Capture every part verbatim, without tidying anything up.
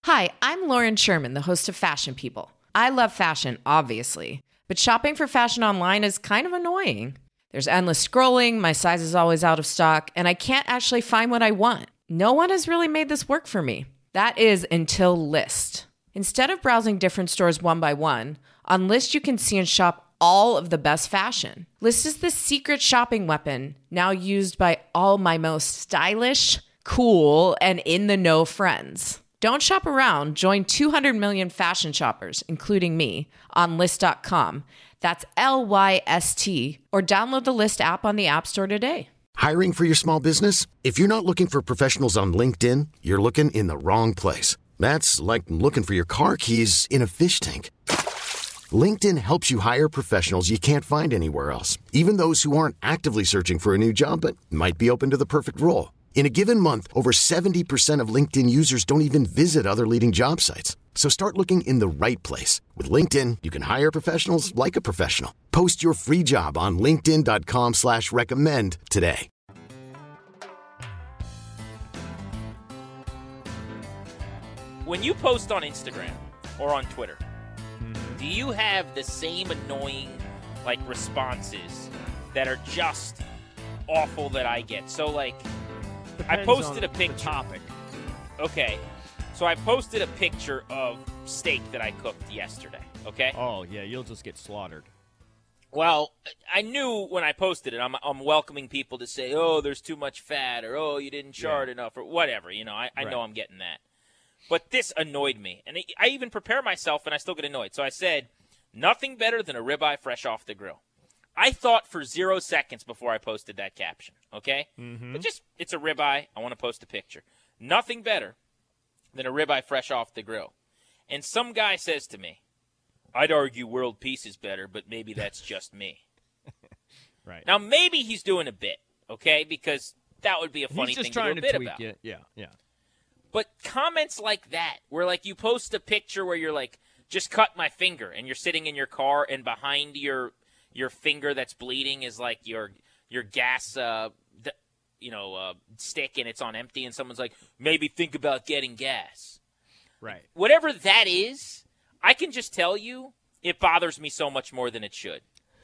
Hi, I'm Lauren Sherman, the host of Fashion People. I love fashion, obviously, but shopping for fashion online is kind of annoying. There's endless scrolling, my size is always out of stock, and I can't actually find what I want. No one has really made this work for me. That is until Lyst. Instead of browsing different stores one by one, on Lyst you can see and shop all of the best fashion. Lyst is the secret shopping weapon, now used by all my most stylish, cool, and in-the-know friends. Don't shop around. Join two hundred million fashion shoppers, including me, on Lyst dot com. That's L Y S T. Or download the Lyst app on the App Store today. Hiring for your small business? If you're not looking for professionals on LinkedIn, you're looking in the wrong place. That's like looking for your car keys in a fish tank. LinkedIn helps you hire professionals you can't find anywhere else, even those who aren't actively searching for a new job but might be open to the perfect role. In a given month, over seventy percent of LinkedIn users don't even visit other leading job sites. So start looking in the right place. With LinkedIn, you can hire professionals like a professional. Post your free job on linkedin dot com slash recommend today. When you post on Instagram or on Twitter, do you have the same annoying, like, responses that are just awful that I get? So, like, Depends I posted on a picture. The topic. Okay. So I posted a picture of steak that I cooked yesterday, okay? Oh, yeah, you'll just get slaughtered. Well, I knew when I posted it, I'm, I'm welcoming people to say, oh, there's too much fat, or oh, you didn't char it Yeah. enough, or whatever. You know, I, I Right. know I'm getting that. But this annoyed me. And I even prepare myself, and I still get annoyed. So I said, nothing better than a ribeye fresh off the grill. I thought for zero seconds before I posted that caption, okay? Mm-hmm. But just, it's a ribeye. I want to post a picture. Nothing better than a ribeye fresh off the grill. And some guy says to me, I'd argue world peace is better, but maybe that's just me. Right. Now, maybe he's doing a bit, okay? Because that would be a funny He's just thing trying to to do a bit tweak about. it. Yeah, yeah. But comments like that, where like you post a picture where you're like, just cut my finger, and you're sitting in your car, and behind your your finger that's bleeding is like your your gas, uh, d- you know, uh, stick, and it's on empty, and someone's like, maybe think about getting gas. Right. Whatever that is, I can just tell you, it bothers me so much more than it should.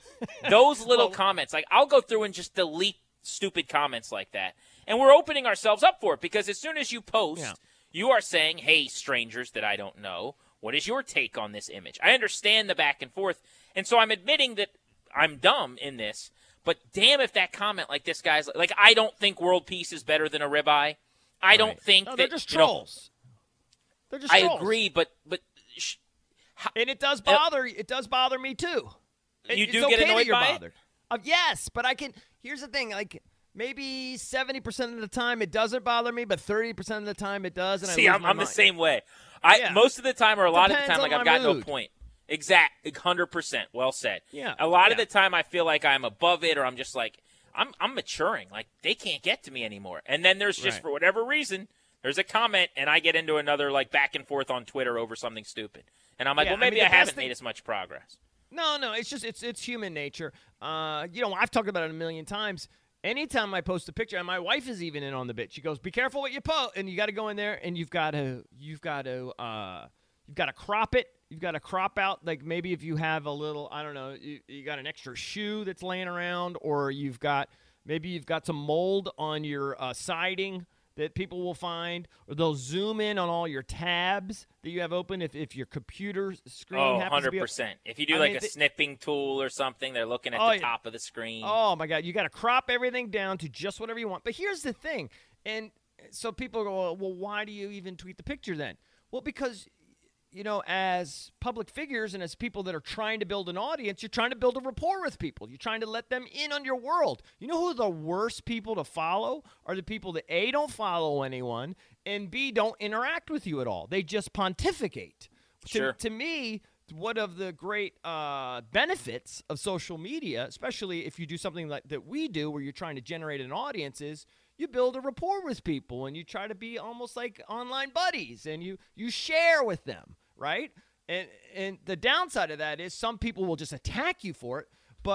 Those little Well- comments, like I'll go through and just delete stupid comments like that. And we're opening ourselves up for it because as soon as you post, Yeah. you are saying, hey, strangers that I don't know, what is your take on this image? I understand the back and forth. And so I'm admitting that I'm dumb in this, but damn if that comment like this guy's, like I don't think world peace is better than a ribeye. I don't Right. think No, that, they're just you know, trolls. they're just I trolls. agree, but but sh- And it does bother it does bother me too. It- You it's do okay get that annoyed you're by it? bothered. Uh, yes, but I can here's the thing, like maybe seventy percent of the time it doesn't bother me, but thirty percent of the time it does. And see, I lose I'm, my I'm the mind. same way. I Yeah. most of the time, or a lot of the Depends time, like on I've my got no mood. point. Exact, one hundred percent. Well said. Yeah, A lot of yeah. the time, I feel like I'm above it, or I'm just like I'm I'm maturing. Like they can't get to me anymore. And then there's just Right. for whatever reason, there's a comment, and I get into another like back and forth on Twitter over something stupid. And I'm like, Yeah, well, I maybe mean, I, the best haven't thing- made as much progress. No, no, it's just it's it's human nature. Uh, you know, I've talked about it a million times. Anytime I post a picture, and my wife is even in on the bit. She goes, "Be careful what you post," and you got to go in there, and you've got to you've got to uh, you've got to crop it. You've got to crop out, like maybe if you have a little, I don't know, you, you got an extra shoe that's laying around, or you've got maybe you've got some mold on your uh, siding that people will find, or they'll zoom in on all your tabs that you have open if, if your computer screen Oh, happens to be one hundred up- percent. If you do I like mean, a they- snipping tool or something, they're looking at Oh, the yeah. top of the screen. Oh my God, you got to crop everything down to just whatever you want. But here's the thing, and so people go, well, why do you even tweet the picture then? Well, because you know, as public figures and as people that are trying to build an audience, you're trying to build a rapport with people. You're trying to let them in on your world. You know who the worst people to follow are? The people that A, don't follow anyone, and B, don't interact with you at all. They just pontificate. Sure. To, to me, one of the great uh, benefits of social media, especially if you do something like that we do where you're trying to generate an audience, is you build a rapport with people and you try to be almost like online buddies and you you share with them, right? And and the downside of that is some people will just attack you for it, but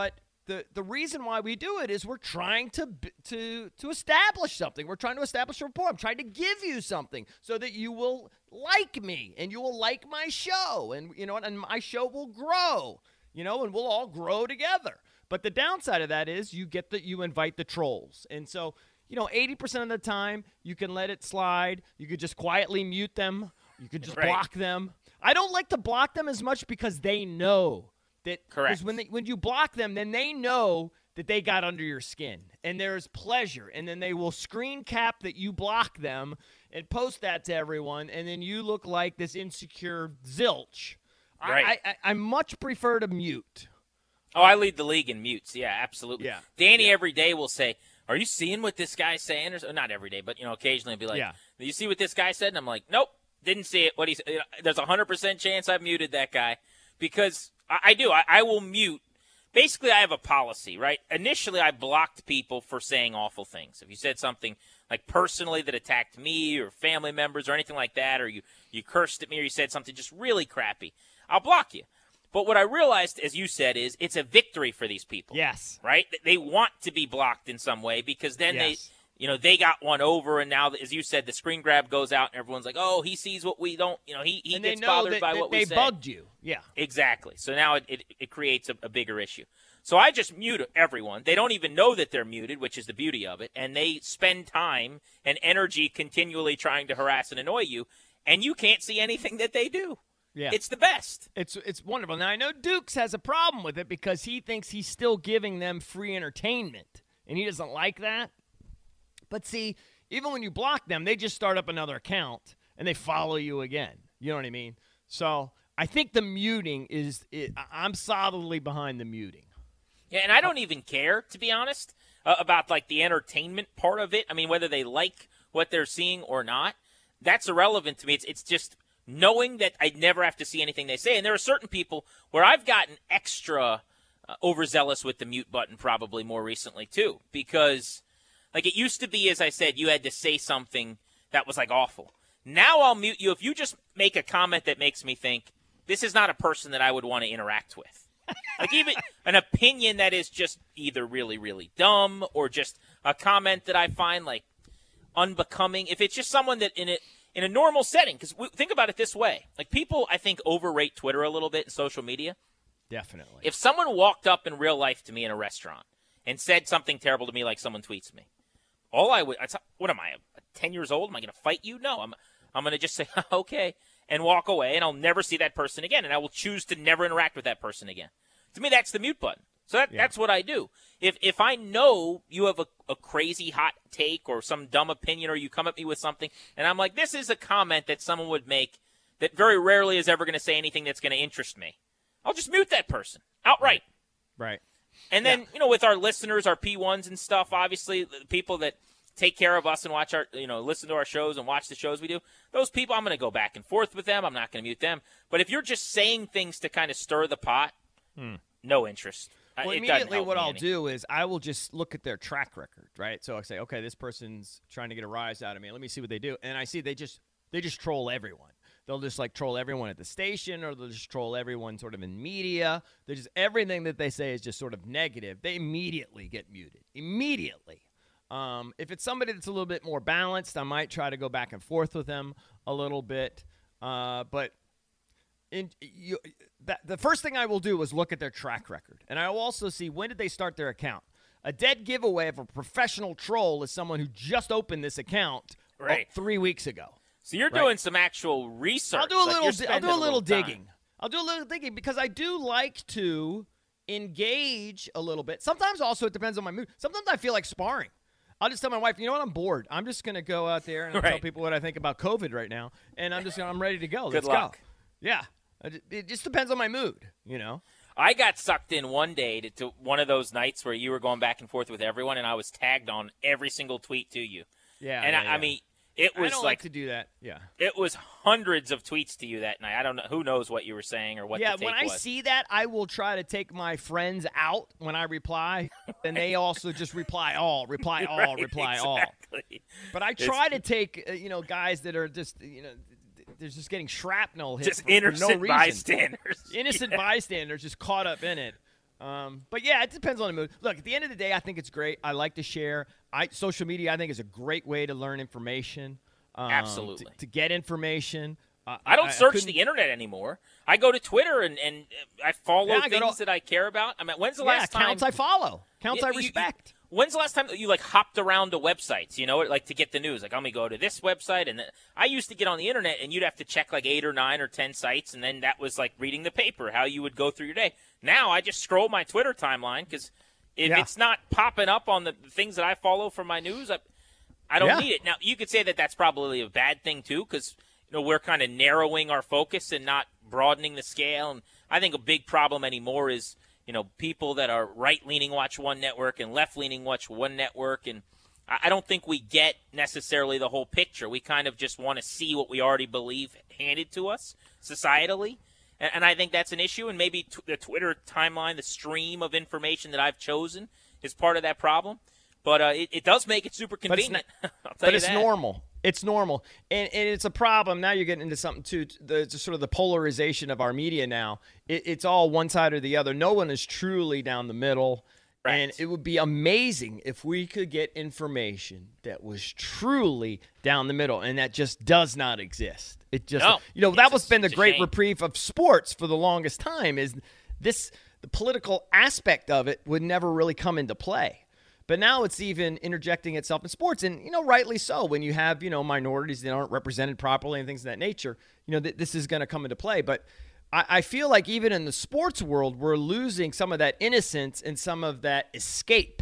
the the reason why we do it is we're trying to to to establish something. We're trying to establish a rapport. I'm trying to give you something so that you will like me and you will like my show, and you know, and my show will grow, you know, and we'll all grow together. But the downside of that is you get that you invite the trolls, and so you know, eighty percent of the time you can let it slide. You could just quietly mute them. You could just right. block them. I don't like to block them as much because they know. That, Correct. Because when, they, when you block them, then they know that they got under your skin. And there's pleasure. And then they will screen cap that you block them and post that to everyone. And then you look like this insecure zilch. Right. I, I, I much prefer to mute. Oh, I lead the league in mutes. Yeah, absolutely. Yeah. Danny yeah. every day will say, are you seeing what this guy's saying? Or, not every day, but, you know, occasionally he'll be like, yeah. you see what this guy said? And I'm like, nope, didn't see it. What he said. You know, there's a one hundred percent chance I've muted that guy because – I do. I, I will mute. Basically, I have a policy, right? Initially, I blocked people for saying awful things. If you said something like personally that attacked me or family members or anything like that, or you, you cursed at me or you said something just really crappy, I'll block you. But what I realized, as you said, is it's a victory for these people. Yes. Right? They want to be blocked in some way because then yes. they – you know, they got one over, and now, as you said, the screen grab goes out, and everyone's like, oh, he sees what we don't, you know, he, he and gets they know bothered that, by that what they we say. They bugged you. Yeah. Exactly. So now it, it, it creates a, a bigger issue. So I just mute everyone. They don't even know that they're muted, which is the beauty of it, and they spend time and energy continually trying to harass and annoy you, and you can't see anything that they do. Yeah. It's the best. It's it's wonderful. Now, I know Dukes has a problem with it because he thinks he's still giving them free entertainment, and he doesn't like that. But see, even when you block them, they just start up another account, and they follow you again. You know what I mean? So I think the muting is it, – I'm solidly behind the muting. Yeah, and I don't even care, to be honest, uh, about, like, the entertainment part of it. I mean, whether they like what they're seeing or not, that's irrelevant to me. It's, it's just knowing that I'd never have to see anything they say. And there are certain people where I've gotten extra uh, overzealous with the mute button probably more recently, too, because – like it used to be, as I said, you had to say something that was like awful. Now I'll mute you if you just make a comment that makes me think this is not a person that I would want to interact with. Like even an opinion that is just either really, really dumb or just a comment that I find like unbecoming. If it's just someone that in a, in a normal setting, because think about it this way. Like people, I think, overrate Twitter a little bit and social media. Definitely. If someone walked up in real life to me in a restaurant and said something terrible to me like someone tweets me, All I would, what am I, ten years old? Am I going to fight you? No, I'm I'm going to just say, okay, and walk away, and I'll never see that person again, and I will choose to never interact with that person again. To me, that's the mute button. So that, yeah. that's what I do. If if I know you have a, a crazy hot take or some dumb opinion or you come at me with something, and I'm like, this is a comment that someone would make that very rarely is ever going to say anything that's going to interest me, I'll just mute that person outright. Right. right. And then, yeah. you know, with our listeners, our P ones and stuff, obviously, the people that take care of us and watch our, you know, listen to our shows and watch the shows we do, those people, I'm going to go back and forth with them. I'm not going to mute them. But if you're just saying things to kind of stir the pot, hmm. no interest. Well, it immediately what I'll any. do is I will just look at their track record, right? So I say, okay, this person's trying to get a rise out of me. Let me see what they do. And I see they just they just troll everyone. They'll just, like, troll everyone at the station, or they'll just troll everyone sort of in media. They're just, everything that they say is just sort of negative. They immediately get muted. Immediately. Um, if it's somebody that's a little bit more balanced, I might try to go back and forth with them a little bit. Uh, but in, you, that, the first thing I will do is look at their track record. And I will also see, when did they start their account? A dead giveaway of a professional troll is someone who just opened this account right. oh, three weeks ago. So you're right? doing some actual research. I'll do a like little. I'll do a little time. digging. I'll do a little digging because I do like to engage a little bit. Sometimes also it depends on my mood. Sometimes I feel like sparring. I'll just tell my wife, you know what, I'm bored. I'm just gonna go out there and I'll right. tell people what I think about COVID right now, and I'm just I'm ready to go. Good Let's luck. go. Yeah, it just depends on my mood, you know. I got sucked in one day to, to one of those nights where you were going back and forth with everyone, and I was tagged on every single tweet to you. Yeah, and yeah, I, yeah. I mean. It was I don't like, like to do that. Yeah. It was hundreds of tweets to you that night. I don't know. Who knows what you were saying or what yeah, the take when I was. see that, I will try to take my friends out when I reply, and they also just reply all, reply all, right, reply exactly. all. But I try it's, to take, uh, you know, guys that are just, you know, they're just getting shrapnel hit just for, innocent for no reason. bystanders. Innocent yeah. bystanders just caught up in it. Um, but yeah, it depends on the mood. Look, at the end of the day, I think it's great. I like to share. I social media, I think, is a great way to learn information. Um, Absolutely. To, to get information. Uh, I don't I, search I the internet anymore. I go to Twitter and, and I follow Yeah, I go things to- that I care about. I mean, when's the yeah, last time? accounts I follow. Accounts Yeah, I you- you- respect. When's the last time that you like hopped around to websites, you know, like to get the news? Like, I'm going to go to this website. And then I used to get on the internet and you'd have to check like eight or nine or ten sites. And then that was like reading the paper, how you would go through your day. Now I just scroll my Twitter timeline because if Yeah. it's not popping up on the things that I follow for my news, I, I don't Yeah. need it. Now, you could say that that's probably a bad thing too because, you know, we're kind of narrowing our focus and not broadening the scale. And I think a big problem anymore is, you know, people that are right-leaning watch one network and left-leaning watch one network. And I I don't think we get necessarily the whole picture. We kind of just want to see what we already believe handed to us societally. And, and I think that's an issue. And maybe t- the Twitter timeline, the stream of information that I've chosen is part of that problem. But uh, it, it does make it super But it's convenient. I'll tell But you it's that. normal. It's normal. And, and it's a problem. Now you're getting into something, too, the sort of the polarization of our media now. It, it's all one side or the other. No one is truly down the middle. Right. And it would be amazing if we could get information that was truly down the middle, and that just does not exist. It just, No, you know, it's that a- was been the it's a great shame. reprieve of sports for the longest time is this, the political aspect of it would never really come into play. But now it's even interjecting itself in sports, and, you know, rightly so. When you have, you know, minorities that aren't represented properly and things of that nature, you know, th- this is going to come into play. But I-, I feel like even in the sports world, we're losing some of that innocence and some of that escape,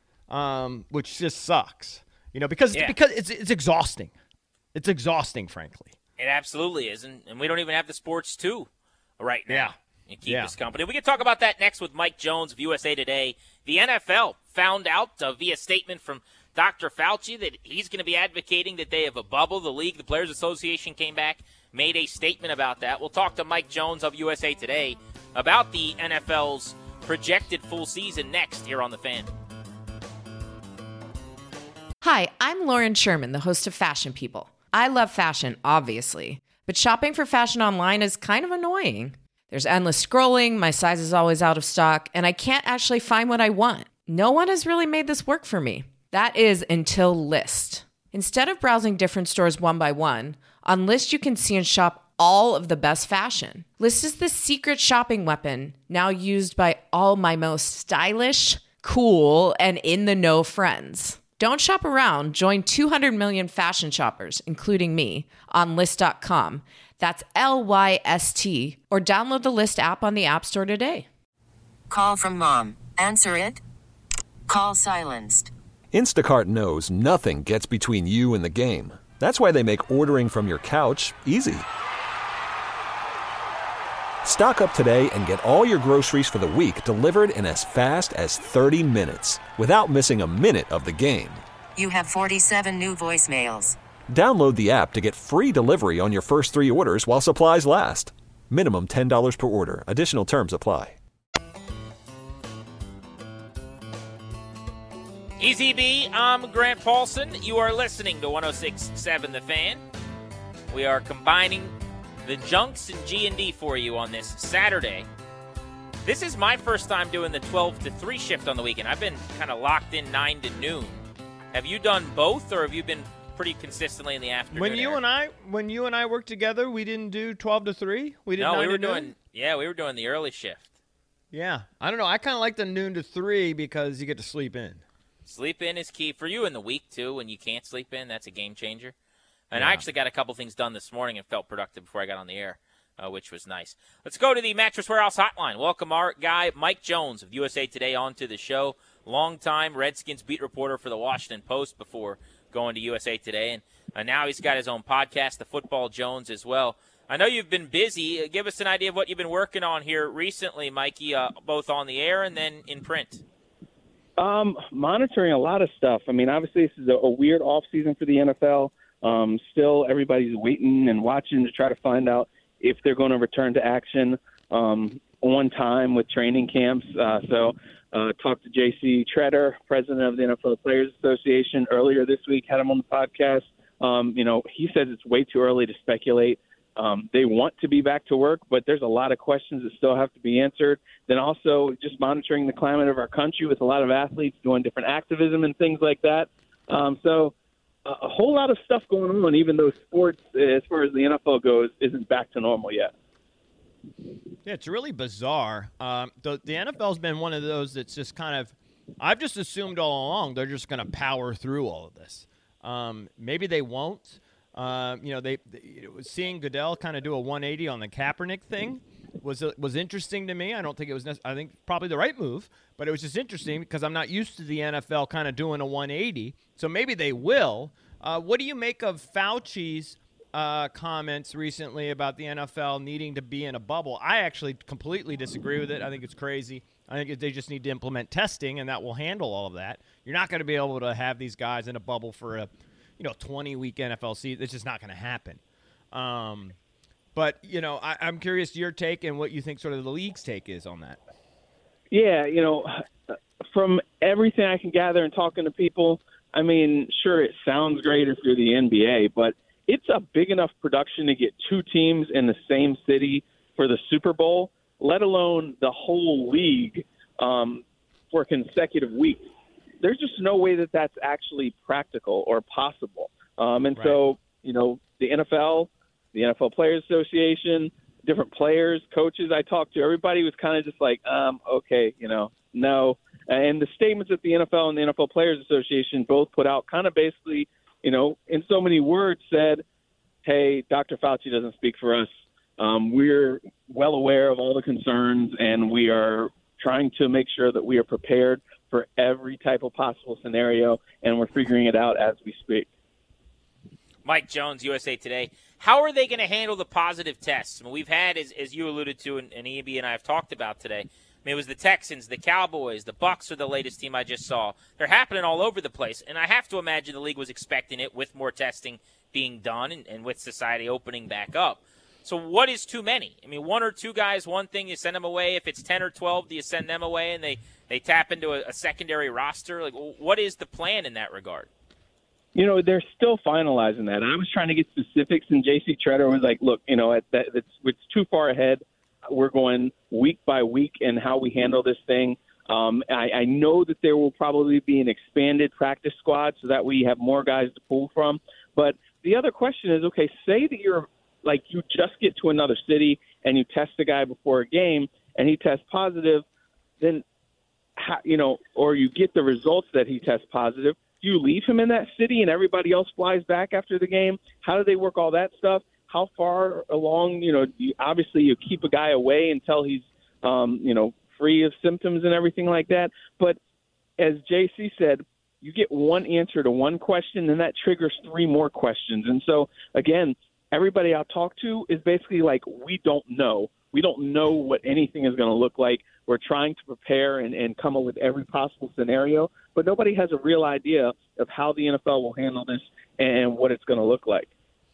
um, which just sucks, you know, because Yeah. because it's it's exhausting. It's exhausting, frankly. It absolutely is. And, and we don't even have the sports, too, right now. Yeah. And keep Yeah. us company. We can talk about that next with Mike Jones of U S A Today. The N F L found out uh, via statement from Doctor Fauci that he's going to be advocating that they have a bubble. The league, the Players Association came back, made a statement about that. We'll talk to Mike Jones of U S A Today about the N F L's projected full season next here on The Fan. Hi, I'm Lauren Sherman, the host of Fashion People. I love fashion, obviously, but shopping for fashion online is kind of annoying. There's endless scrolling, my size is always out of stock, and I can't actually find what I want. No one has really made this work for me. That is until Lyst. Instead of browsing different stores one by one, on Lyst you can see and shop all of the best fashion. Lyst is the secret shopping weapon now used by all my most stylish, cool, and in-the-know friends. Don't shop around. Join two hundred million fashion shoppers, including me, on Lyst dot com. That's L Y S T, or download the Lyst app on the App Store today. Call from mom. Answer it. Call silenced. Instacart knows nothing gets between you and the game. That's why they make ordering from your couch easy. Stock up today and get all your groceries for the week delivered in as fast as thirty minutes without missing a minute of the game. You have forty-seven new voicemails. Download the app to get free delivery on your first three orders while supplies last. Minimum ten dollars per order. Additional terms apply. Easy B, I'm Grant Paulson. You are listening to one oh six point seven The Fan. We are combining the Junks and G and D for you on this Saturday. This is my first time doing the twelve to three shift on the weekend. I've been kind of locked in nine to noon. Have you done both, or have you been pretty consistently in the afternoon? When you Eric? and I when you and I worked together, we didn't do twelve to three. We did No, nine we were to noon? doing yeah, we were doing the early shift. Yeah, I don't know. I kind of like the noon to three because you get to sleep in. Sleep in is key for you in the week too. When you can't sleep in, that's a game changer. And Yeah. I actually got a couple things done this morning and felt productive before I got on the air, uh, which was nice. Let's go to the Mattress Warehouse Hotline. Welcome our guy, Mike Jones of U S A Today, onto the show. Longtime Redskins beat reporter for the Washington Post before going to U S A Today. And uh, now he's got his own podcast, The Football Jones, as well. I know you've been busy. Uh, give us an idea of what you've been working on here recently, Mikey, uh, both on the air and then in print. Um, monitoring a lot of stuff. I mean, obviously, this is a, a weird off season for the N F L. Um, still, everybody's waiting and watching to try to find out if they're going to return to action um, on time with training camps. Uh, so, uh, talked to J C Treader, president of the N F L Players Association, earlier this week. Had him on the podcast. Um, you know, he says it's way too early to speculate Um, they want to be back to work, but there's a lot of questions that still have to be answered. Then also just monitoring the climate of our country with a lot of athletes doing different activism and things like that. Um, so uh, a whole lot of stuff going on, even though sports, as far as the N F L goes, isn't back to normal yet. Yeah, it's really bizarre. Um, the, the N F L's been one of those that's just kind of – I've just assumed all along they're just going to power through all of this. Um, maybe they won't. Uh, you know, they, they seeing Goodell kind of do a one eighty on the Kaepernick thing was was interesting to me. I don't think it was. Nec- I think probably the right move, but it was just interesting because I'm not used to the N F L kind of doing a one eighty. So maybe they will. Uh, what do you make of Fauci's uh, comments recently about the N F L needing to be in a bubble? I actually completely disagree with it. I think it's crazy. I think they just need to implement testing, and that will handle all of that. You're not going to be able to have these guys in a bubble for a you know, twenty-week N F L season. It's just not going to happen. Um, but, you know, I, I'm curious your take and what you think sort of the league's take is on that. Yeah, you know, from everything I can gather and talking to people, I mean, sure, it sounds great if you're the N B A, but it's a big enough production to get two teams in the same city for the Super Bowl, let alone the whole league um, for consecutive weeks. There's just no way that that's actually practical or possible. Um, and right. so, you know, the N F L, the N F L Players Association, different players, coaches I talked to, everybody was kind of just like, um, okay, you know, no. And the statements that the N F L and the N F L Players Association both put out kind of basically, you know, in so many words said, hey, Doctor Fauci doesn't speak for us. Um, we're well aware of all the concerns, and we are trying to make sure that we are prepared for every type of possible scenario, and we're figuring it out as we speak. Mike Jones, U S A Today. How are they going to handle the positive tests? I mean, we've had, as, as you alluded to, and, and E B and I have talked about today, I mean, it was the Texans, the Cowboys, the Bucs are the latest team I just saw. They're happening all over the place, and I have to imagine the league was expecting it with more testing being done and, and with society opening back up. So what is too many? I mean, one or two guys, one thing, you send them away. If it's ten or twelve, do you send them away and they, they tap into a, a secondary roster? Like, what is the plan in that regard? You know, they're still finalizing that. I was trying to get specifics, and J C Treader was like, look, you know, at that, it's, it's too far ahead. We're going week by week in how we handle this thing. Um, I, I know that there will probably be an expanded practice squad so that we have more guys to pull from. But the other question is, okay, say that you're like you just get to another city and you test the guy before a game and he tests positive, then, how, you know, or you get the results that he tests positive. Do you leave him in that city and everybody else flies back after the game? How do they work all that stuff? How far along, you know, you, obviously you keep a guy away until he's, um, you know, free of symptoms and everything like that. But as J C said, you get one answer to one question and that triggers three more questions. And so, again, everybody I'll talk to is basically like, we don't know. We don't know what anything is going to look like. We're trying to prepare and, and come up with every possible scenario, but nobody has a real idea of how the N F L will handle this and what it's going to look like.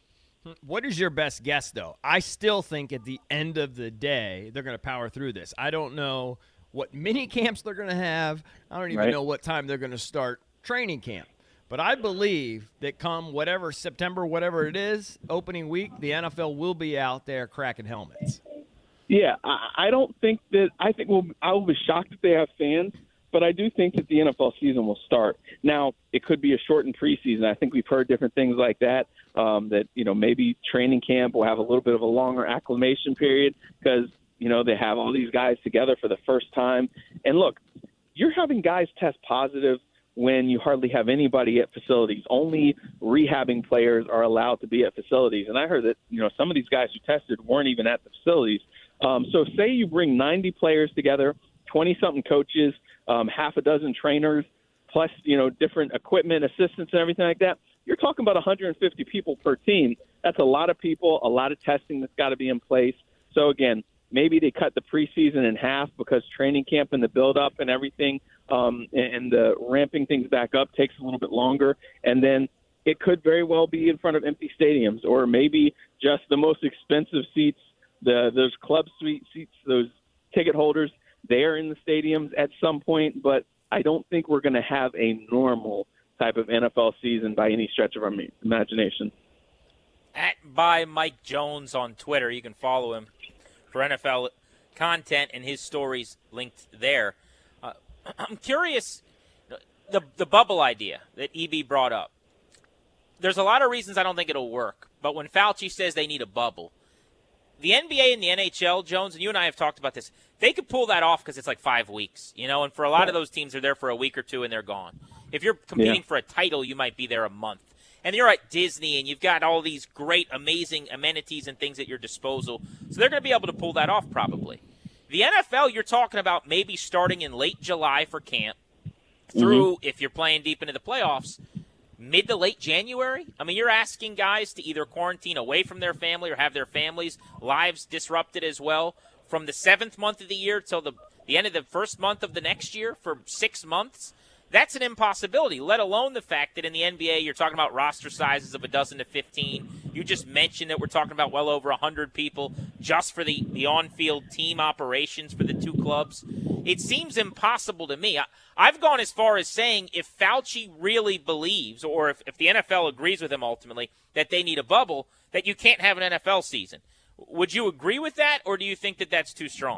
What is your best guess, though? I still think at the end of the day, they're going to power through this. I don't know what mini camps they're going to have. I don't even right. know what time they're going to start training camp. But I believe that come whatever September, whatever it is, opening week, the N F L will be out there cracking helmets. Yeah, I, I don't think that – I think we'll, I will be shocked if they have fans, but I do think that the N F L season will start. Now, it could be a shortened preseason. I think we've heard different things like that, um, that, you know, maybe training camp will have a little bit of a longer acclimation period because, you know, they have all these guys together for the first time. And, look, you're having guys test positive when you hardly have anybody at facilities. Only rehabbing players are allowed to be at facilities. And I heard that, you know, some of these guys who tested weren't even at the facilities. Um, so say you bring ninety players together, twenty-something coaches, um, half a dozen trainers, plus, you know, different equipment, assistants, and everything like that. You're talking about one hundred fifty people per team. That's a lot of people, a lot of testing that's got to be in place. So, again, maybe they cut the preseason in half because training camp and the build-up and everything um, and the ramping things back up takes a little bit longer. And then it could very well be in front of empty stadiums or maybe just the most expensive seats, the those club suite seats, those ticket holders, they're in the stadiums at some point. But I don't think we're going to have a normal type of N F L season by any stretch of our imagination. at by Mike Jones on Twitter. You can follow him for N F L content and his stories linked there. Uh, I'm curious, the the bubble idea that E B brought up. There's a lot of reasons I don't think it'll work, but when Fauci says they need a bubble, the N B A and the N H L, Jones, and you and I have talked about this, they could pull that off because it's like five weeks, you know, and for a lot of those teams, they're there for a week or two and they're gone. If you're competing yeah. for a title, you might be there a month. And you're at Disney, and you've got all these great, amazing amenities and things at your disposal, so they're going to be able to pull that off probably. The N F L, you're talking about maybe starting in late July for camp through, mm-hmm. if you're playing deep into the playoffs, mid to late January? I mean, you're asking guys to either quarantine away from their family or have their families' lives disrupted as well from the seventh month of the year till the, the end of the first month of the next year for six months. That's an impossibility, let alone the fact that in the N B A you're talking about roster sizes of a dozen to fifteen. You just mentioned that we're talking about well over one hundred people just for the, the on-field team operations for the two clubs. It seems impossible to me. I, I've gone as far as saying if Fauci really believes, or if, if the N F L agrees with him ultimately, that they need a bubble, that you can't have an N F L season. Would you agree with that, or do you think that that's too strong?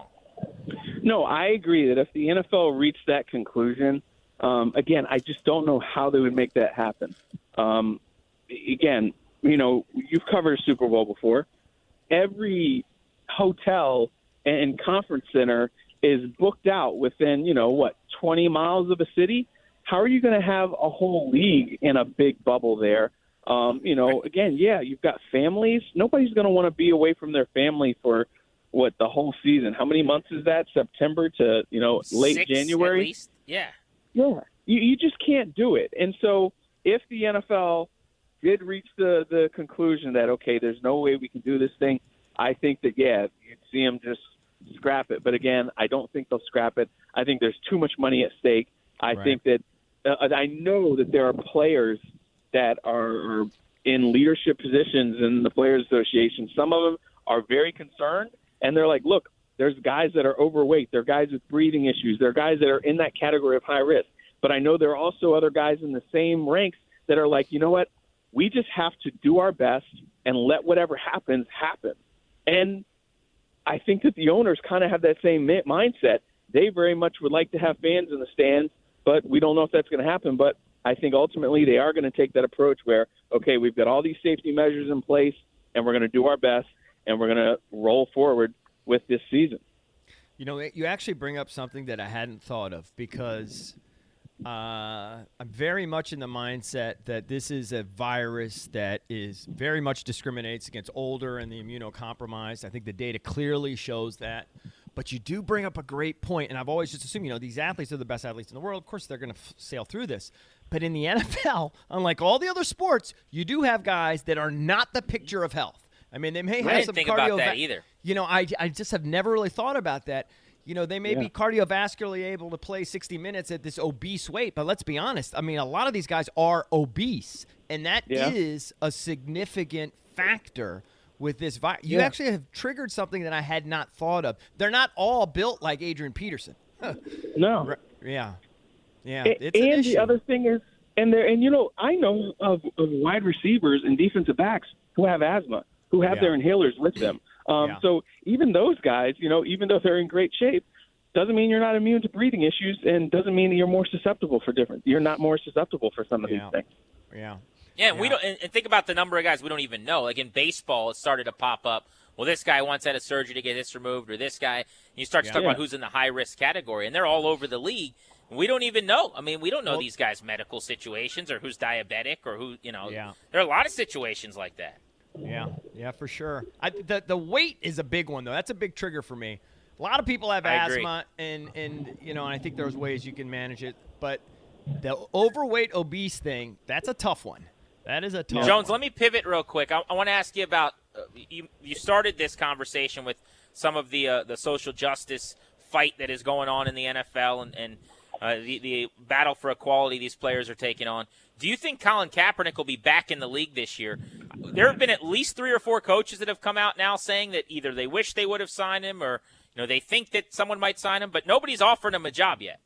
No, I agree that if the N F L reached that conclusion, um, again, I just don't know how they would make that happen. Um, again, you know, you've covered a Super Bowl before. Every hotel and conference center is booked out within, you know, what, twenty miles of a city? How are you going to have a whole league in a big bubble there? Um, you know, again, yeah, you've got families. Nobody's going to want to be away from their family for, what, the whole season. How many months is that? September to, you know, late Six, January? At least. Yeah. Yeah. You, you just can't do it. And so if the N F L did reach the, the conclusion that, okay, there's no way we can do this thing, I think that, yeah, you'd see them just scrap it. But, again, I don't think they'll scrap it. I think there's too much money at stake. I right. think that uh, – I know that there are players that are, are in leadership positions in the Players Association. Some of them are very concerned, and they're like, look, there's guys that are overweight. There are guys with breathing issues. There are guys that are in that category of high risk. But I know there are also other guys in the same ranks that are like, you know what, we just have to do our best and let whatever happens happen. And I think that the owners kind of have that same mindset. They very much would like to have fans in the stands, but we don't know if that's going to happen. But I think ultimately they are going to take that approach where, okay, we've got all these safety measures in place, and we're going to do our best, and we're going to roll forward with this season. You know, you actually bring up something that I hadn't thought of because uh, I'm very much in the mindset that this is a virus that is very much discriminates against older and the immunocompromised. I think the data clearly shows that. But you do bring up a great point, and I've always just assumed, you know, these athletes are the best athletes in the world. Of course, they're going to f- sail through this. But in the N F L, unlike all the other sports, you do have guys that are not the picture of health. I mean, they may have I didn't some think cardio- about that either. You know, I, I just have never really thought about that. You know, they may yeah. be cardiovascularly able to play sixty minutes at this obese weight, but let's be honest. I mean, a lot of these guys are obese, and that yeah. is a significant factor with this virus. You yeah. actually have triggered something that I had not thought of. They're not all built like Adrian Peterson. No. Yeah. Yeah. And, it's an and issue. the other thing is, and there, and you know, I know of, of wide receivers and defensive backs who have asthma, who have yeah. their inhalers with them. Um, yeah. So even those guys, you know, even though they're in great shape, doesn't mean you're not immune to breathing issues, and doesn't mean that you're more susceptible for different. You're not more susceptible for some of yeah. these things. Yeah. Yeah, and we don't. And, and think about the number of guys we don't even know. Like in baseball, it started to pop up. Well, this guy once had a surgery to get this removed, or this guy. And you start to yeah. talk yeah. about who's in the high risk category, and they're all over the league. We don't even know. I mean, we don't know well, these guys' medical situations, or who's diabetic, or who you know. Yeah. There are a lot of situations like that. Yeah, yeah, for sure. I, the the weight is a big one though. That's a big trigger for me. A lot of people have I asthma, and and you know, and I think there's ways you can manage it. But the overweight, obese thing, that's a tough one. That is a tough Jones, one. let me pivot real quick. I, I want to ask you about uh, you. You started this conversation with some of the uh, the social justice fight that is going on in the N F L and, and uh, the the battle for equality these players are taking on. Do you think Colin Kaepernick will be back in the league this year? There have been at least three or four coaches that have come out now saying that either they wish they would have signed him, or you know they think that someone might sign him, but nobody's offering him a job yet.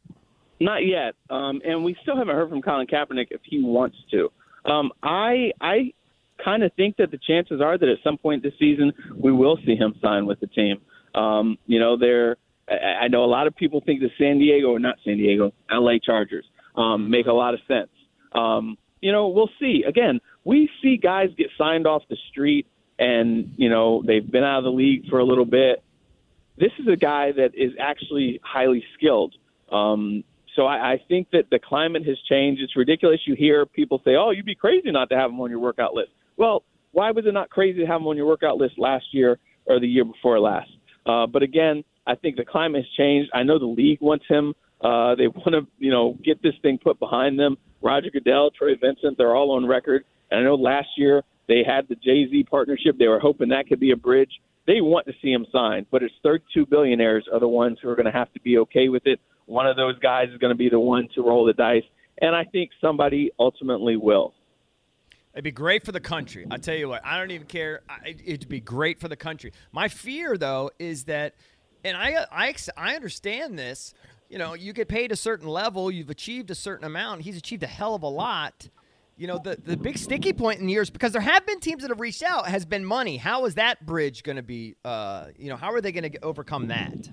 Not yet, um, and we still haven't heard from Colin Kaepernick if he wants to. Um, I I kind of think that the chances are that at some point this season we will see him sign with the team. Um, you know, they're, I know a lot of people think the San Diego, or not San Diego, L A Chargers um, make a lot of sense. Um, you know, we'll see. Again, we see guys get signed off the street and, you know, they've been out of the league for a little bit. This is a guy that is actually highly skilled. Um, so I, I think that the climate has changed. It's ridiculous. You hear people say, oh, you'd be crazy not to have him on your workout list. Well, why was it not crazy to have him on your workout list last year or the year before last? Uh, but again, I think the climate has changed. I know the league wants him. Uh, they want to, you know, get this thing put behind them. Roger Goodell, Troy Vincent, they're all on record. And I know last year they had the Jay-Z partnership. They were hoping that could be a bridge. They want to see him signed, but it's thirty-two billionaires are the ones who are going to have to be okay with it. One of those guys is going to be the one to roll the dice, and I think somebody ultimately will. It'd be great for the country. I tell you what, I don't even care. I, it'd be great for the country. My fear, though, is that, and I, I, I understand this, you know, you get paid a certain level, you've achieved a certain amount, he's achieved a hell of a lot. You know, the, the big sticky point in the years, because there have been teams that have reached out, has been money. How is that bridge going to be, uh, you know, how are they going to overcome that?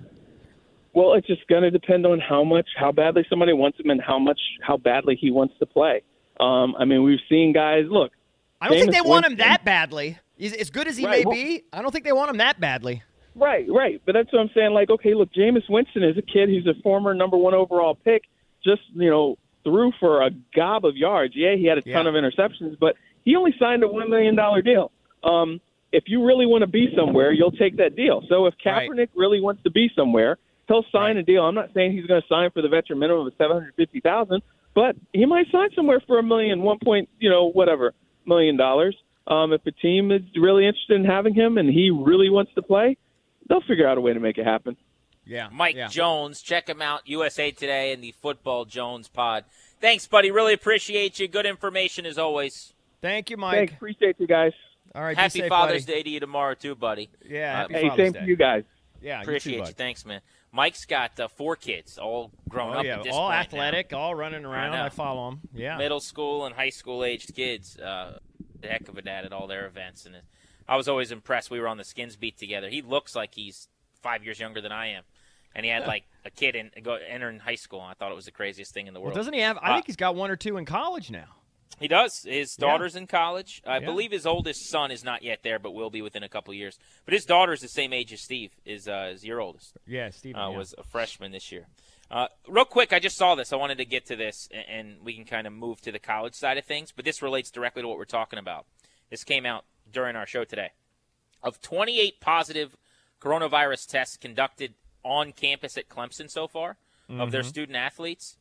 Well, it's just going to depend on how much, how badly somebody wants him and how much, how badly he wants to play. Um, I mean, we've seen guys, look. I don't Jameis think they want him Winston, that badly. He's, as good as he right, may well, be, I don't think they want him that badly. Right, right. But that's what I'm saying. Like, okay, look, Jameis Winston is a kid who's a former number one overall pick, just, you know, threw for a gob of yards. Yeah, he had a ton Yeah. of interceptions, but he only signed a one million dollars deal. Um, if you really want to be somewhere, you'll take that deal. So if Kaepernick Right. really wants to be somewhere, he'll sign Right. a deal. I'm not saying he's going to sign for the veteran minimum of seven hundred fifty thousand dollars, but he might sign somewhere for a million, one point, you know, whatever, million dollars. Um, if a team is really interested in having him and he really wants to play, they'll figure out a way to make it happen. Yeah, Mike yeah. Jones, check him out, U S A Today and the Football Jones Pod. Thanks, buddy. Really appreciate you. Good information as always. Thank you, Mike. Thanks. Appreciate you guys. All right, be Happy safe, Father's buddy. Day to you tomorrow, too, buddy. Yeah, Uh, happy Hey, Father's same Day. to you guys. Yeah, Appreciate you, you. too, bud. Thanks, man. Mike's got uh, four kids, all grown Oh, up yeah, at this all point now. athletic, all running around. know. I, follow them. Yeah. Middle school and high school aged kids. Uh, the heck of a dad at all their events, and I was always impressed. We were on the Skins beat together. He looks like he's five years younger than I am, and he had like a kid in go entering high school. And I thought it was the craziest thing in the Well, world. doesn't he have? I Uh, think he's got one or two in college now. He does. His daughter's in college. I Yeah. believe his oldest son is not yet there, but will be within a couple years. But his daughter's the same age as Steve. Is uh, is your oldest? Yeah, Steve Uh, yeah. was a freshman this year. Uh, real quick, I just saw this. I wanted to get to this, and, and we can kind of move to the college side of things. But this relates directly to what we're talking about. This came out during our show today. Of twenty-eight positive coronavirus tests conducted on campus at Clemson so far, mm-hmm. of their student athletes,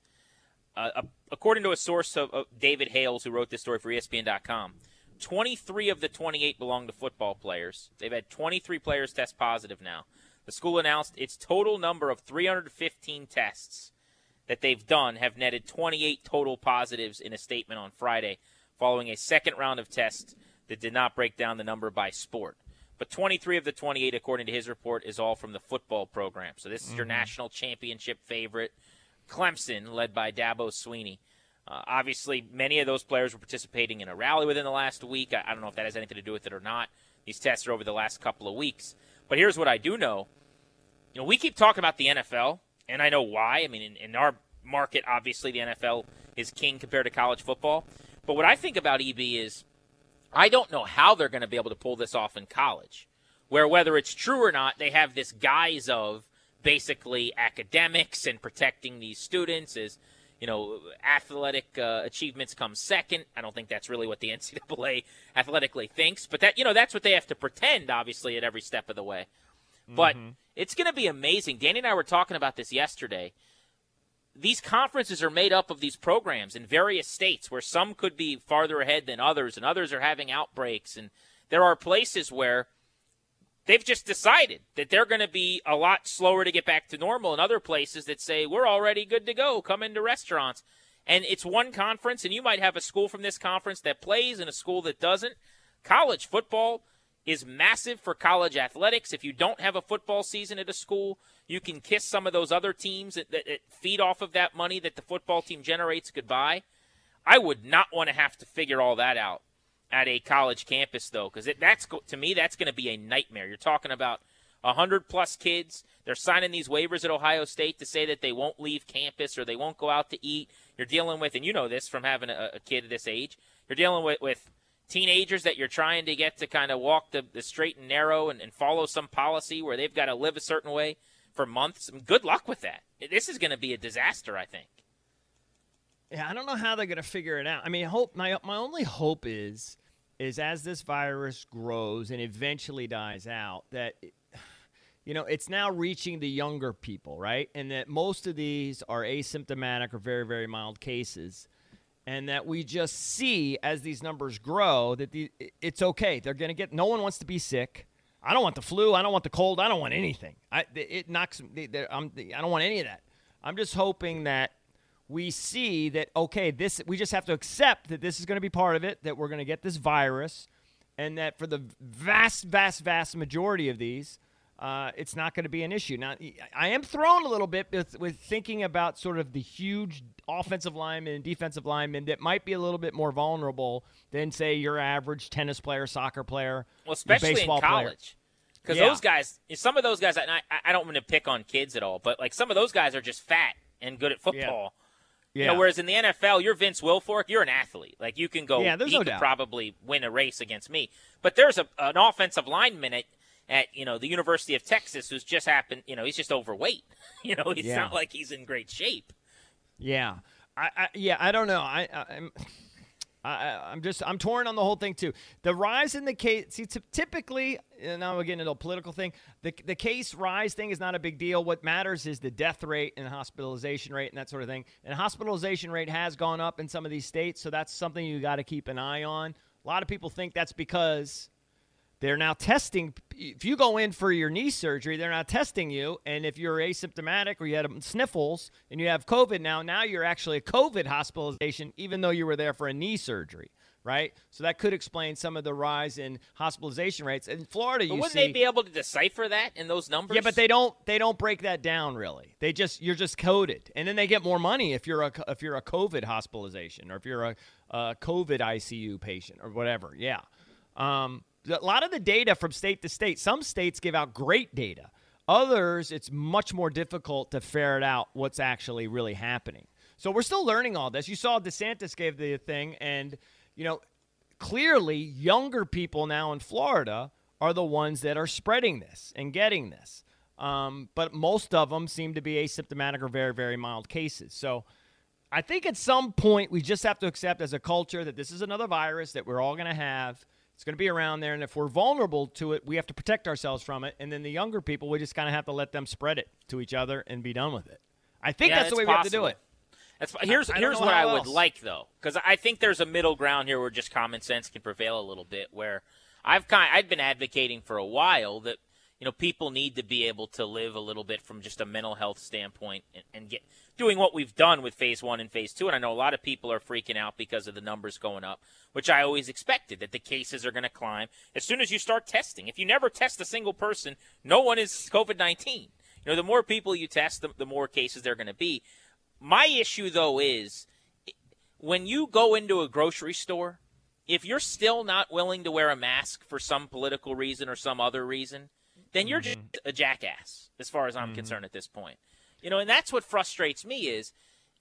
uh, according to a source of, of David Hales, who wrote this story for E S P N dot com, twenty-three of the twenty-eight belong to football players. They've had twenty-three players test positive now. The school announced its total number of three hundred fifteen tests that they've done have netted twenty-eight total positives in a statement on Friday, following a second round of tests that did not break down the number by sport. But twenty-three of the twenty-eight, according to his report, is all from the football program. So this is your national championship favorite, Clemson, led by Dabo Swinney. Uh, obviously, many of those players were participating in a rally within the last week. I, I don't know if that has anything to do with it or not. These tests are over the last couple of weeks. But here's what I do know. You know, we keep talking about the N F L, and I know why. I mean, in, in our market, obviously, the N F L is king compared to college football. But what I think about E B is I don't know how they're going to be able to pull this off in college, where whether it's true or not, they have this guise of basically academics and protecting these students as, you know, athletic uh, achievements come second. I don't think that's really what the N C double A athletically thinks, but that, you know, that's what they have to pretend, obviously, at every step of the way. But mm-hmm. it's going to be amazing. Danny and I were talking about this yesterday. These conferences are made up of these programs in various states where some could be farther ahead than others, and others are having outbreaks. And there are places where they've just decided that they're going to be a lot slower to get back to normal, and other places that say, we're already good to go, come into restaurants. And it's one conference, and you might have a school from this conference that plays and a school that doesn't. College football is massive for college athletics. If you don't have a football season at a school, you can kiss some of those other teams that, that, that feed off of that money that the football team generates goodbye. I would not want to have to figure all that out at a college campus, though, because that's to me that's going to be a nightmare. You're talking about one hundred plus kids. They're signing these waivers at Ohio State to say that they won't leave campus or they won't go out to eat. You're dealing with, and you know this from having a, a kid at this age, you're dealing with, with teenagers that you're trying to get to kind of walk the, the straight and narrow and, and follow some policy where they've got to live a certain way for months. Good luck with that. This is going to be a disaster, I think. Yeah, I don't know how they're going to figure it out. I mean, hope my my only hope is is as this virus grows and eventually dies out, that it, you know, it's now reaching the younger people, right? And that most of these are asymptomatic or very, very mild cases. And that we just see as these numbers grow that the, it's okay. They're going to get – no one wants to be sick. I don't want the flu. I don't want the cold. I don't want anything. I, it knocks – I'm, I don't want any of that. I'm just hoping that we see that, okay, this we just have to accept that this is going to be part of it, that we're going to get this virus, and that for the vast, vast, vast majority of these – Uh, it's not going to be an issue. Now, I am thrown a little bit with, with thinking about sort of the huge offensive linemen and defensive linemen that might be a little bit more vulnerable than, say, your average tennis player, soccer player, well, especially baseball in college. Because yeah. those guys, some of those guys, and I, I don't want to pick on kids at all, but like some of those guys are just fat and good at football. Yeah. You know, whereas in the N F L, you're Vince Wilfork, you're an athlete. Like you can go, yeah, there's he no could doubt. probably win a race against me. But there's a, an offensive lineman at, at, you know, the University of Texas who's just happened, you know, he's just overweight. You know, it's yeah. not like he's in great shape. Yeah. I, I yeah, I don't know. I, I I'm I, I'm just I'm torn on the whole thing too. The rise in the case, see, t- typically, and now we're getting into a political thing. The the case rise thing is not a big deal. What matters is the death rate and hospitalization rate and that sort of thing. And hospitalization rate has gone up in some of these states, so that's something you got to keep an eye on. A lot of people think that's because they're now testing. If you go in for your knee surgery, they're now testing you. And if you're asymptomatic or you had sniffles and you have COVID now, now you're actually a COVID hospitalization, even though you were there for a knee surgery, right? So that could explain some of the rise in hospitalization rates. In Florida, But you wouldn't see, they be able to decipher that in those numbers? yeah, but they don't. They don't break that down really. They just you're just coded, and then they get more money if you're a if you're a COVID hospitalization or if you're a, a COVID I C U patient or whatever. Yeah. Um, A lot of the data from state to state, some states give out great data. Others, it's much more difficult to ferret out what's actually really happening. So we're still learning all this. You saw DeSantis gave the thing, and, you know, clearly younger people now in Florida are the ones that are spreading this and getting this. Um, but most of them seem to be asymptomatic or very, very mild cases. So I think at some point we just have to accept as a culture that this is another virus that we're all going to have. It's going to be around there, and if we're vulnerable to it, we have to protect ourselves from it. And then the younger people, we just kind of have to let them spread it to each other and be done with it. I think Yeah, that's the way it's we have to do possible. it. That's, here's I- I don't here's know what how I would else. like, though, because I think there's a middle ground here where just common sense can prevail a little bit, where I've kind I've been advocating for a while that, you know, people need to be able to live a little bit from just a mental health standpoint and, and get doing what we've done with phase one and phase two. And I know a lot of people are freaking out because of the numbers going up, which I always expected, that the cases are going to climb as soon as you start testing. If you never test a single person, no one is COVID nineteen. You know, the more people you test, the, the more cases there are going to be. My issue, though, is when you go into a grocery store, if you're still not willing to wear a mask for some political reason or some other reason, then you're just a jackass as far as I'm mm-hmm. concerned at this point. You know, and that's what frustrates me is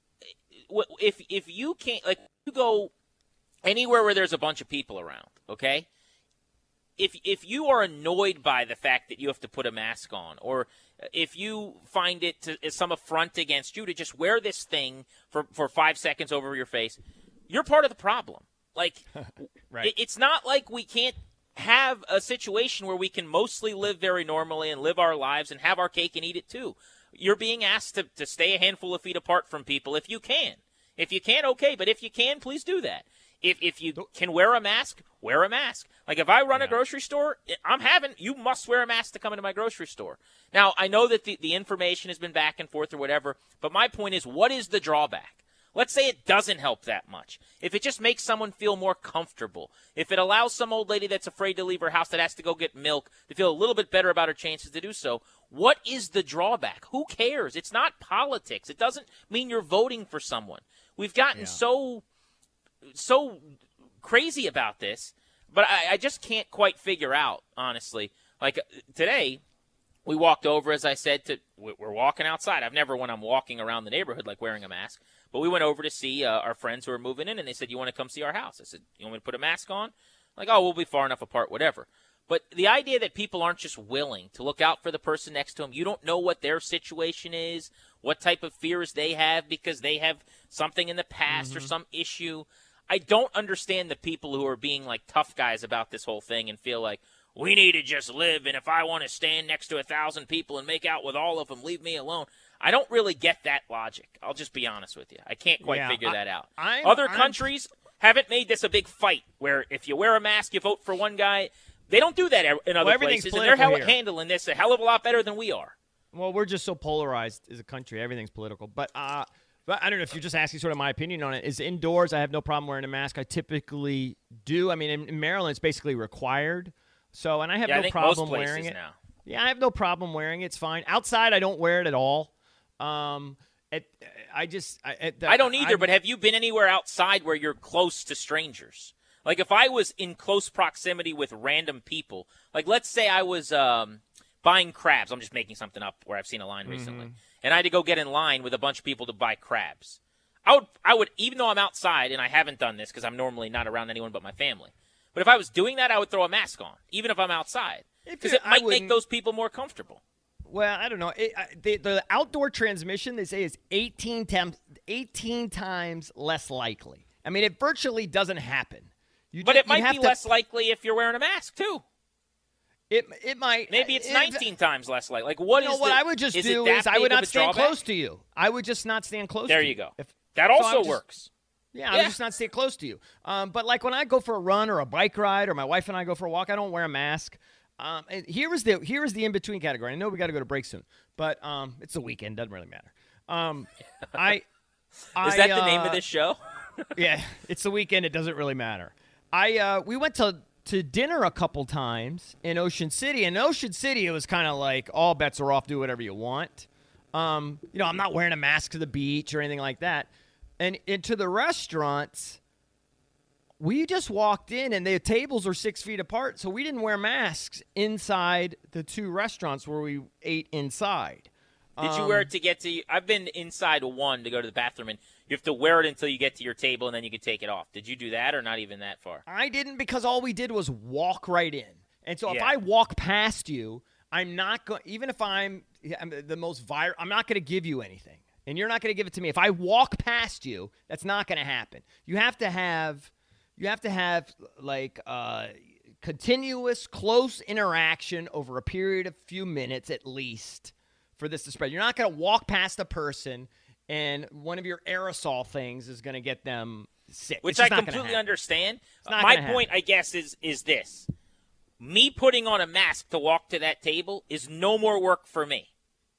if if you can't, like, you go anywhere where there's a bunch of people around, okay? If if you are annoyed by the fact that you have to put a mask on, or if you find it to, as some affront against you to just wear this thing for, for five seconds over your face, you're part of the problem. Like, right. it, it's not like we can't have a situation where we can mostly live very normally and live our lives and have our cake and eat it too. You're being asked to, to stay a handful of feet apart from people if you can. If you can't, okay, but if you can, please do that. If if you can wear a mask, wear a mask. Like if I run yeah. a grocery store, I'm having, you must wear a mask to come into my grocery store. Now, I know that the, the information has been back and forth or whatever, but my point is, what is the drawback? Let's say it doesn't help that much. If it just makes someone feel more comfortable, if it allows some old lady that's afraid to leave her house that has to go get milk to feel a little bit better about her chances to do so, what is the drawback? Who cares? It's not politics. It doesn't mean you're voting for someone. We've gotten yeah. so so crazy about this but I, I just can't quite figure out, honestly. Like today, we walked over, as I said, to we're walking outside. I've never, when I'm walking around the neighborhood, like wearing a mask. But we went over to see uh, our friends who are moving in, and they said, "You want to come see our house?" I said, "You want me to put a mask on?" Like, "Oh, we'll be far enough apart, whatever." But the idea that people aren't just willing to look out for the person next to them, you don't know what their situation is, what type of fears they have because they have something in the past mm-hmm. or some issue. I don't understand the people who are being like tough guys about this whole thing and feel like, we need to just live, and if I want to stand next to a thousand people and make out with all of them, leave me alone. I don't really get that logic. I'll just be honest with you. I can't quite yeah, figure I, that out. I'm, Other I'm, countries haven't made this a big fight where if you wear a mask, you vote for one guy. They don't do that in other well, places, and they're hell- handling this a hell of a lot better than we are. Well, we're just so polarized as a country. Everything's political. But, uh, but I don't know if you're just asking sort of my opinion on it. Is indoors, I have no problem wearing a mask. I typically do. I mean, in, in Maryland, it's basically required. So, and I have yeah, no I think problem most wearing it. Now. Yeah, I have no problem wearing it. It's fine. Outside, I don't wear it at all. Um, it, I just, I, it, I don't either. I, but have you been anywhere outside where you're close to strangers? Like if I was in close proximity with random people, like let's say I was um, buying crabs. I'm just making something up where I've seen a line mm-hmm. recently, and I had to go get in line with a bunch of people to buy crabs. I would, I would, even though I'm outside, and I haven't done this because I'm normally not around anyone but my family. But if I was doing that, I would throw a mask on, even if I'm outside, because it might make those people more comfortable. Well, I don't know. It, I, the, the outdoor transmission, they say, is eighteen times, eighteen times less likely. I mean, it virtually doesn't happen. You but just, it might be to, less likely if you're wearing a mask, too. It it might. Maybe it's it, nineteen it, times less likely. Like, what you is know, what the, I would just is do is I would not stand drawback? close to you. I would just not stand close there to you. There you go. If, that so also just, works. Yeah, yeah, I would just not stay close to you. Um, but like when I go for a run or a bike ride or my wife and I go for a walk, I don't wear a mask. Um, and here is the here is the in-between category. I know we got to go to break soon, but um, it's the weekend. Doesn't really matter. Um, I Is I, that the uh, name of this show? Yeah, it's the weekend. It doesn't really matter. I uh, we went to, to dinner a couple times in Ocean City. In Ocean City, it was kind of like all bets are off. Do whatever you want. Um, you know, I'm not wearing a mask to the beach or anything like that. And into the restaurants, we just walked in, and the tables are six feet apart, so we didn't wear masks inside the two restaurants where we ate inside. Did you wear it to get to – I've been inside one to go to the bathroom, and you have to wear it until you get to your table, and then you can take it off. Did you do that or not even that far? I didn't because all we did was walk right in. And so if yeah. I walk past you, I'm not going – even if I'm, I'm the most viral – I'm not going to give you anything. And you're not going to give it to me. If I walk past you, that's not going to happen. You have to have – You have to have, like, uh, continuous, close interaction over a period of few minutes at least for this to spread. You're not going to walk past a person and one of your aerosol things is going to get them sick. Which I completely understand. My point, I guess, is is this. Me putting on a mask to walk to that table is no more work for me.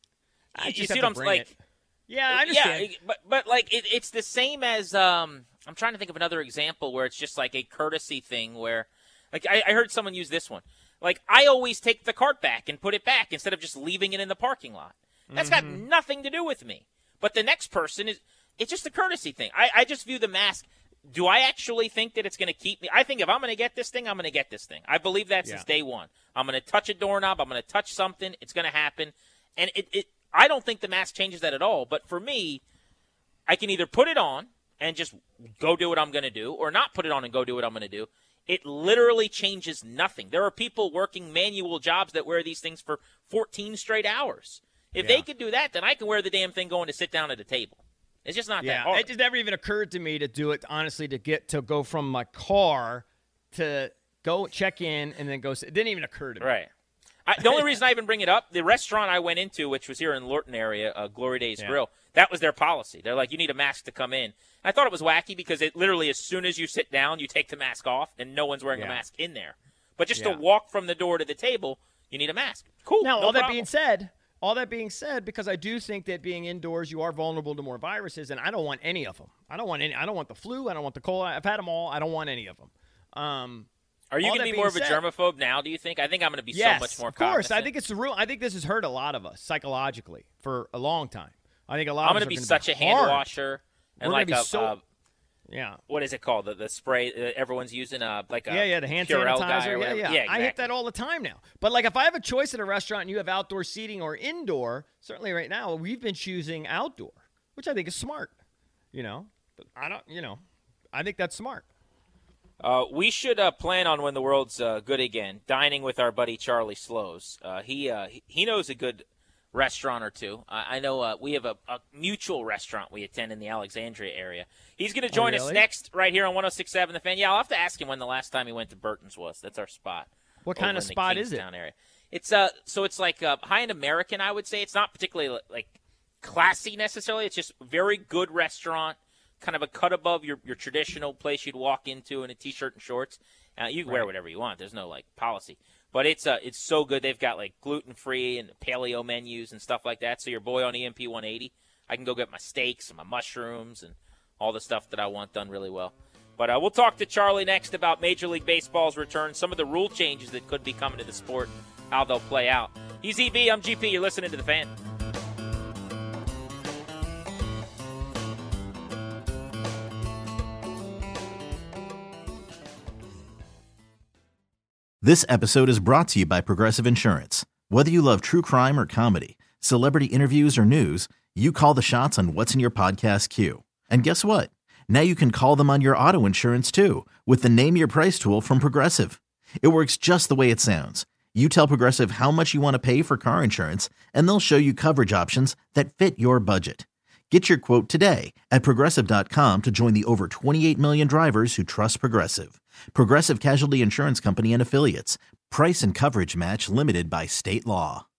I you see what I'm like? It. Yeah, I understand. Yeah, but, but like, it, it's the same as um, – I'm trying to think of another example where it's just like a courtesy thing where, like, I, I heard someone use this one. Like, I always take the cart back and put it back instead of just leaving it in the parking lot. That's mm-hmm. got nothing to do with me. But the next person is, it's just a courtesy thing. I, I just view the mask. Do I actually think that it's going to keep me? I think if I'm going to get this thing, I'm going to get this thing. I believe that yeah. since day one. I'm going to touch a doorknob. I'm going to touch something. It's going to happen. And it, it, I don't think the mask changes that at all. But for me, I can either put it on and just go do what I'm going to do, or not put it on and go do what I'm going to do. It literally changes nothing. There are people working manual jobs that wear these things for fourteen straight hours. If yeah. they could do that, then I can wear the damn thing going to sit down at a table. It's just not yeah, that hard. It just never even occurred to me to do it, honestly, to get to go from my car to go check in and then go sit. It didn't even occur to me. Right. I, the only reason I even bring it up, the restaurant I went into, which was here in Lorton area, uh, Glory Days yeah. Grill, that was their policy. They're like, you need a mask to come in. I thought it was wacky because it literally, as soon as you sit down, you take the mask off, and no one's wearing yeah. a mask in there. But just yeah. to walk from the door to the table, you need a mask. Cool. Now, no all problem. that being said, all that being said, because I do think that being indoors, you are vulnerable to more viruses, and I don't want any of them. I don't want any. I don't want the flu. I don't want the cold. I've had them all. I don't want any of them. Um, Are you going to be more of a said, germaphobe now, do you think? I think I'm going to be yes, so much more of course. cognizant. I think it's the real. I think this has hurt a lot of us psychologically for a long time. I think a lot I'm of us gonna are be such be a hand hard. washer and We're like gonna a, be so, uh, Yeah. What is it called? The, the spray that everyone's using, uh, like a yeah, yeah, the hand Purell guy sanitizer. or Yeah, whatever. yeah. yeah exactly. I hit that all the time now. But like, if I have a choice at a restaurant and you have outdoor seating or indoor, certainly right now we've been choosing outdoor, which I think is smart. You know, but I don't. You know, I think that's smart. Uh, we should uh, plan on when the world's uh, good again, dining with our buddy Charlie Slows. Uh, he uh, he knows a good restaurant or two. Uh, I know uh, we have a, a mutual restaurant we attend in the Alexandria area. He's going to join oh, really? us next right here on one oh six point seven The Fan. Yeah, I'll have to ask him when the last time he went to Burton's was. That's our spot. What kind of spot is it? Kingstown area. It's uh, so it's like uh, high-end American, I would say. It's not particularly like classy necessarily. It's just a very good restaurant, kind of a cut above your, your traditional place you'd walk into in a T-shirt and shorts. Uh, you can Right. wear whatever you want. There's no like policy. But it's uh, it's so good. They've got like gluten-free and paleo menus and stuff like that. So your boy on E M P one eighty, I can go get my steaks and my mushrooms and all the stuff that I want done really well. But uh, we'll talk to Charlie next about Major League Baseball's return, some of the rule changes that could be coming to the sport, how they'll play out. He's E B, I'm G P. You're listening to The Fan. This episode is brought to you by Progressive Insurance. Whether you love true crime or comedy, celebrity interviews or news, you call the shots on what's in your podcast queue. And guess what? Now you can call them on your auto insurance too with the Name Your Price tool from Progressive. It works just the way it sounds. You tell Progressive how much you want to pay for car insurance, and they'll show you coverage options that fit your budget. Get your quote today at Progressive dot com to join the over twenty-eight million drivers who trust Progressive. Progressive Casualty Insurance Company and Affiliates. Price and coverage match limited by state law.